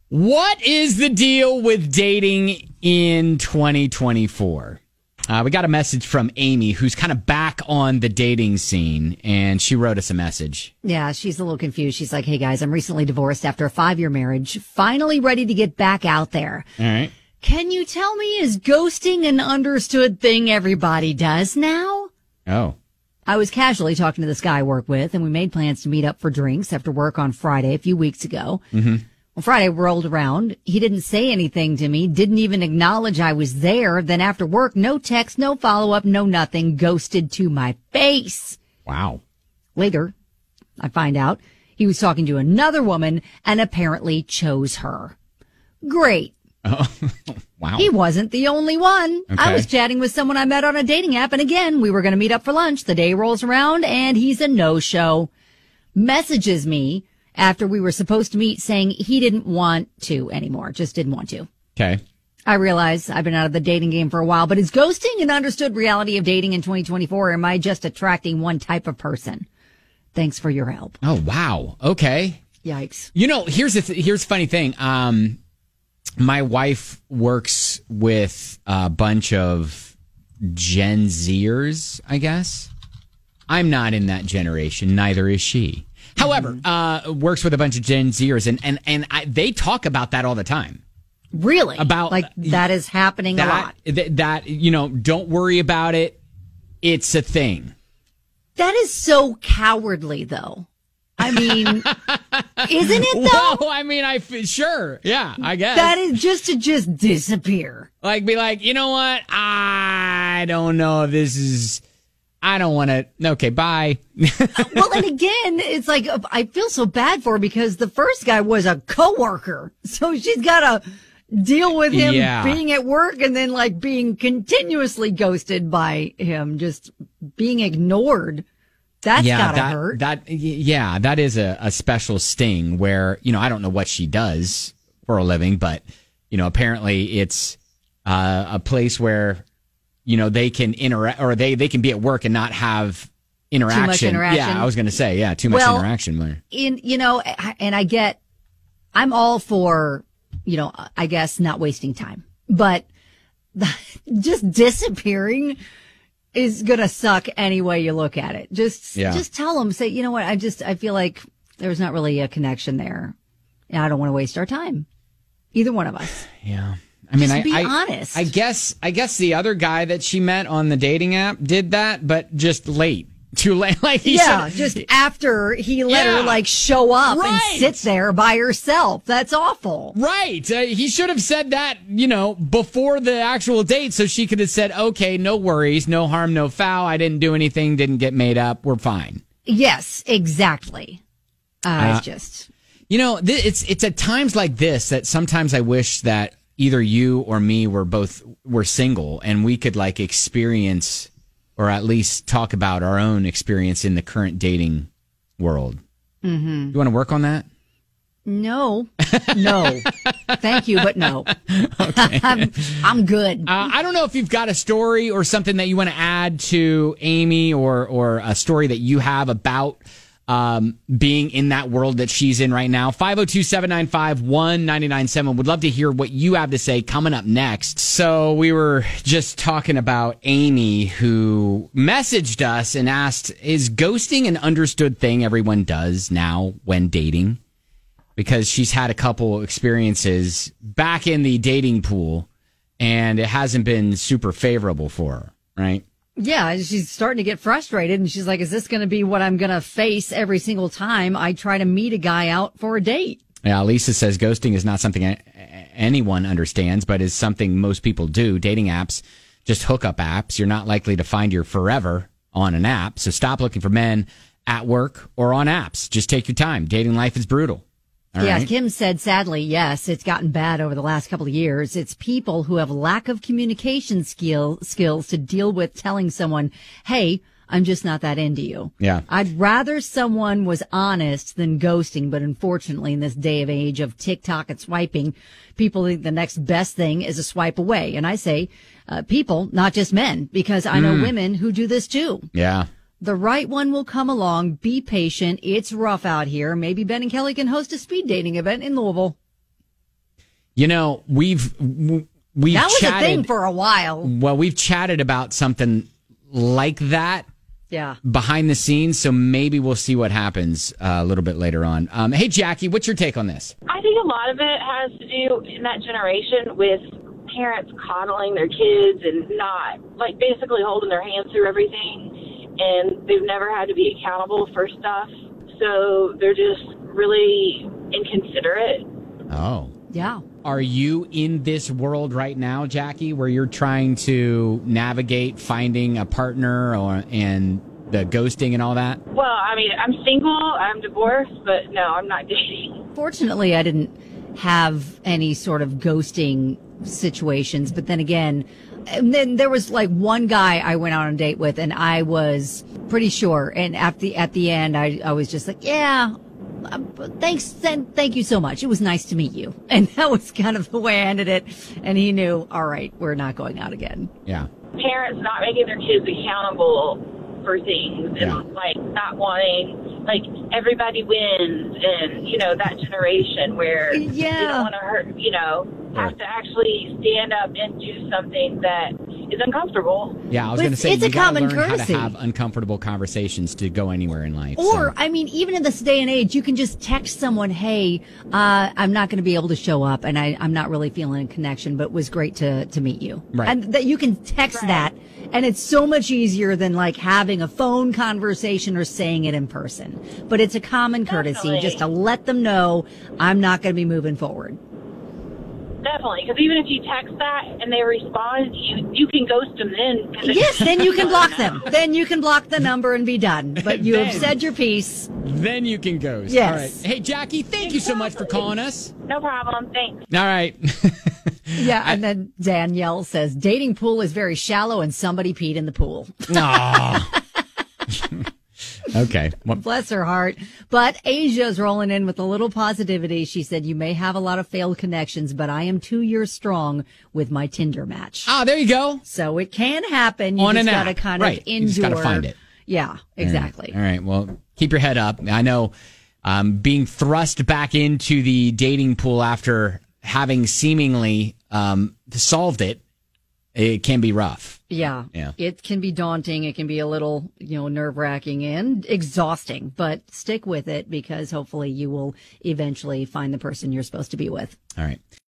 What is the deal with dating in 2024? We got a message from Amy, who's kind of back on the dating scene, and she wrote us a message. Yeah, she's a little confused. She's like, hey, guys, I'm recently divorced after a 5-year marriage. Finally ready to get back out there. All right. Can you tell me, is ghosting an understood thing everybody does now? Oh. I was casually talking to this guy I work with, and we made plans to meet up for drinks after work on Friday a few weeks ago. Mm-hmm. Well, Friday rolled around. He didn't say anything to me, didn't even acknowledge I was there. Then after work, no text, no follow-up, no nothing, ghosted to my face. Wow. Later, I find out he was talking to another woman and apparently chose her. Great. Oh, wow. He wasn't the only one. Okay. I was chatting with someone I met on a dating app, and again, we were going to meet up for lunch. The day rolls around, and he's a no-show. Messages me after we were supposed to meet saying he didn't want to anymore, just didn't want to. Okay. I realize I've been out of the dating game for a while, but is ghosting an understood reality of dating in 2024, or am I just attracting one type of person? Thanks for your help. Oh, wow. Okay. Yikes. You know, here's the funny thing. My wife works with a bunch of Gen Zers, I guess. I'm not in that generation. Neither is she. However, works with a bunch of Gen Zers, and they talk about that all the time. Really? About like that is happening a lot. That, you know, don't worry about it. It's a thing. That is so cowardly, though. I mean, isn't it though? Well, I mean, sure. Yeah, I guess. That is just disappear. Like, be like, you know what? I don't know if this is, I don't want to. Okay, bye. Well, and again, it's like, I feel so bad for her because the first guy was a coworker. So she's got to deal with him being at work and then like being continuously ghosted by him, just being ignored. That's gotta hurt. That is a special sting where, you know, I don't know what she does for a living, but, you know, apparently it's a place where, you know, they can interact, or they can be at work and not have interaction. Too much interaction. Yeah, I was going to say, too much interaction. I'm all for, you know, I guess not wasting time, but just disappearing is going to suck any way you look at it. Just tell them, say, you know what, I feel like there's not really a connection there. And I don't want to waste our time. Either one of us. Yeah. I mean, be honest. I guess the other guy that she met on the dating app did that, but just late. Too late. Like just after he let her like show up and sit there by herself. That's awful. Right. He should have said that, you know, before the actual date, so she could have said, okay, no worries, no harm, no foul. I didn't do anything, didn't get made up. We're fine. Yes, exactly. It's just, you know, it's at times like this that sometimes I wish that either you or me were single and we could like experience, or at least talk about our own experience in the current dating world. Mm-hmm. You want to work on that? No. Thank you, but no. Okay. I'm good. I don't know if you've got a story or something that you want to add to Amy, or a story that you have about being in that world that she's in right now. 502-795-1997. Would love to hear what you have to say coming up next. So we were just talking about Amy, who messaged us and asked, is ghosting an understood thing everyone does now when dating? Because she's had a couple experiences back in the dating pool and it hasn't been super favorable for her, right? Yeah, she's starting to get frustrated, and she's like, is this going to be what I'm going to face every single time I try to meet a guy out for a date? Yeah, Lisa says ghosting is not something anyone understands, but is something most people do. Dating apps, just hookup apps. You're not likely to find your forever on an app, so stop looking for men at work or on apps. Just take your time. Dating life is brutal. All right. Kim said, sadly, yes, it's gotten bad over the last couple of years. It's people who have lack of communication skills to deal with telling someone, hey, I'm just not that into you. Yeah. I'd rather someone was honest than ghosting, but unfortunately, in this day of age of TikTok and swiping, people think the next best thing is a swipe away. And I say people, not just men, because I know women who do this too. Yeah. The right one will come along. Be patient. It's rough out here. Maybe Ben and Kelly can host a speed dating event in Louisville. You know, we've that was chatted, a thing for a while. Well, we've chatted about something like that. Yeah. Behind the scenes, so maybe we'll see what happens a little bit later on. Hey, Jackie, what's your take on this? I think a lot of it has to do in that generation with parents coddling their kids and not, like, basically holding their hands through everything, and they've never had to be accountable for stuff, so they're just really inconsiderate. Oh. Yeah. Are you in this world right now, Jackie, where you're trying to navigate finding a partner and the ghosting and all that? Well, I mean, I'm single, I'm divorced, but no, I'm not dating. Fortunately, I didn't have any sort of ghosting situations, but then again, and then there was like one guy I went on a date with, and I was pretty sure, and at the end, I was just like, yeah, thank you so much. It was nice to meet you. And that was kind of the way I ended it. And he knew, all right, we're not going out again. Yeah. Parents not making their kids accountable for things and, Yeah. like, not wanting, like, everybody wins and, you know, that generation where you don't want to hurt, you know, have to actually stand up and do something that is uncomfortable. Yeah, I was going to say, it's you a got to common learn courtesy. how to have uncomfortable conversations to go anywhere in life. Or, so. I mean, even in this day and age, you can just text someone, hey, I'm not going to be able to show up, and I'm not really feeling a connection, but it was great to meet you. Right. And that you can text that, and it's so much easier than like having a phone conversation or saying it in person. But it's a common courtesy Definitely. just to let them know I'm not going to be moving forward. Definitely, because even if you text that and they respond, you can ghost them then. Yes, then you can block them. Then you can block the number and be done. But you have said your piece. Then you can ghost. Yes. All right. Hey, Jackie, thank you so much for calling us. No problem. Thanks. All right. Yeah, and then Danielle says, dating pool is very shallow and somebody peed in the pool. Aw. Okay. Well, Bless her heart. But Asia's rolling in with a little positivity. She said, you may have a lot of failed connections, but I am 2 years strong with my Tinder match. there you go. So it can happen. You On just an got to app. kind Right. of endure. You just gotta find it. Yeah, exactly. All right. Well, keep your head up. I know being thrust back into the dating pool after having seemingly solved it, it can be rough. Yeah. It can be daunting. It can be a little, nerve-wracking and exhausting, but stick with it because hopefully you will eventually find the person you're supposed to be with. All right.